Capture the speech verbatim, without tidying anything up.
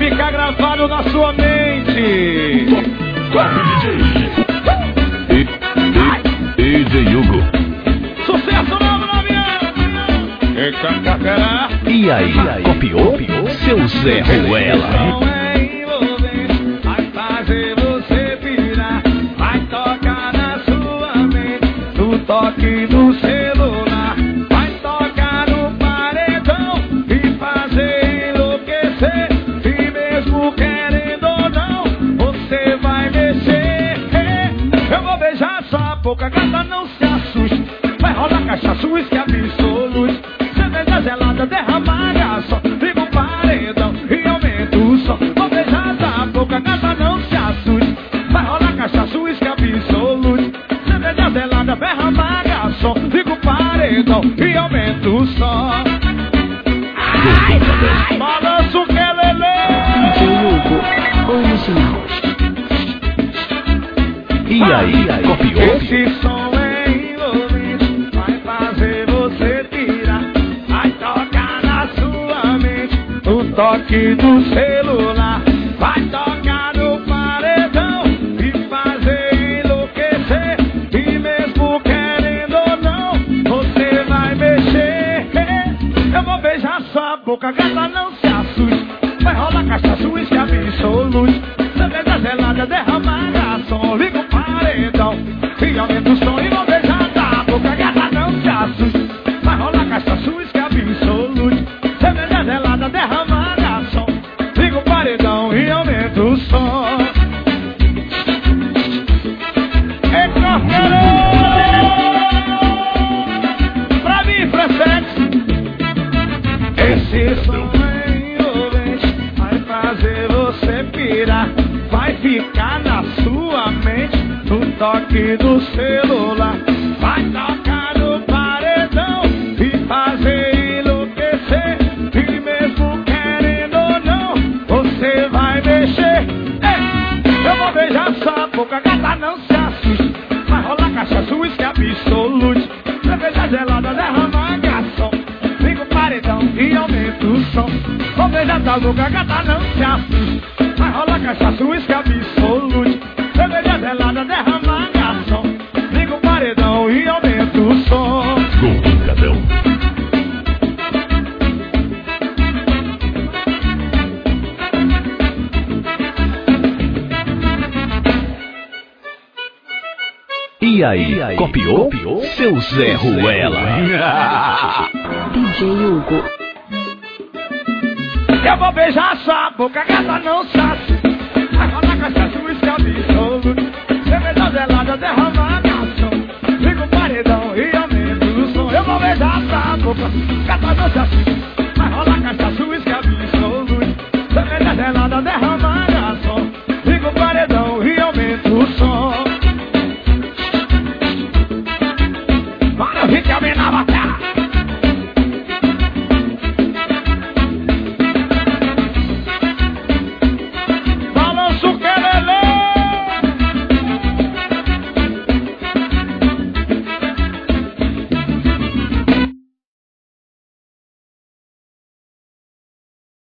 ficar gravado na sua mente. D J Hugo. Sucesso novo no avião. Eita, cacará. E aí, copiou? copiou? Seu Zé Ruela. Vai fazer você pirar. Vai tocar na sua mente. No toque do celular. Vai tocar no paredão. E fazer enlouquecer. E mesmo querendo ou não, você vai mexer. Eu vou beijar sua boca, gata, não se assuste. Vai rolar cachaça, uísque absoluto. Cerveja gelada, derramar garçom. Liga o paredão e aumenta o som. Vou beijar sua boca, gata, não se assuste. Vai rolar cachaça, uísque absoluto. Cerveja gelada, derramar garçom. Liga o paredão e aumenta o som. Ai, ai, balança o quelele. D J Hugo, original. E aí, copiou? Esse som é envolvente, vai fazer você tirar. Vai tocar na sua mente, no toque do celular. Vai tocar no paredão e fazer enlouquecer. E mesmo querendo ou não, você vai mexer. Eu vou beijar sua boca, gata, não se assuste. Vai rolar cachaça, uísque absoluto. Cerveja gelada, derramar garçom. Liga o paredão e aumenta o som. E vou beijar da boca, gata, não se assuste. Vai rolar cachaça, uísque absoluto. Cerveja gelada, derramar garçom. Liga o paredão e aumenta o som. É café pra mim, Francex. Esse som é envolvente, vai fazer você pirar. Vai ficar na sua mente, no toque do celular. Vai tocar no paredão e fazer enlouquecer. E mesmo querendo ou não, você vai mexer. Ei, eu vou beijar sua boca, gata, não se assuste. Vai rolar cachaça, uísque absoluto. Cerveja gelada, derramar garçom. Liga o paredão e aumenta o som. Vou beijar sua boca, gata, não se assuste. Vai rolar cachaça, uísque absoluto. Cerveja gelada, derramar garçom. Liga o paredão e aumenta o som. Golpicadão. E aí, copiou? copiou? Seu Zé Ruela. D J Hugo. Eu vou beijar sua boca, gata, não se assuste. Vai rolar cachaça, uísque absoluto. Cerveja gelada, derramar garçom. Liga o paredão e aumenta o som. Eu vou beijar sua boca, gata, não se assuste.